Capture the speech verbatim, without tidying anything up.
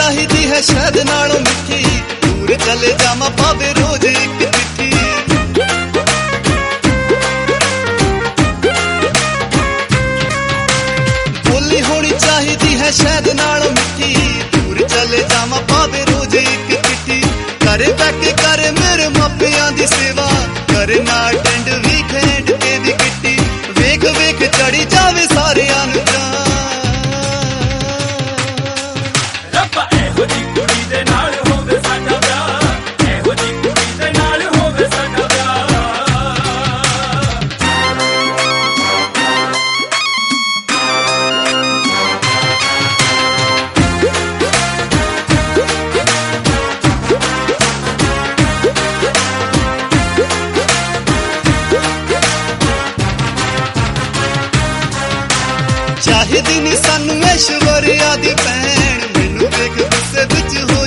चाहिदी है शहद नालों मिठी, दूर चले जावा पावे रोज एक चिट्ठी। बोली होनी चाहिदी है शहद नालों मिठी, दूर चले जावा पावे रोज एक चिट्ठी। करे बैके करे मेरे मापियां दी सेवा, करे ना टेंड वीकेंड ते दी किट्टी। वेख वेख चढ़ी जावे सारे आन चाहिदी नी सानू ऐश्वर्या दी भैन, मैनू वेख गुस्से विच हो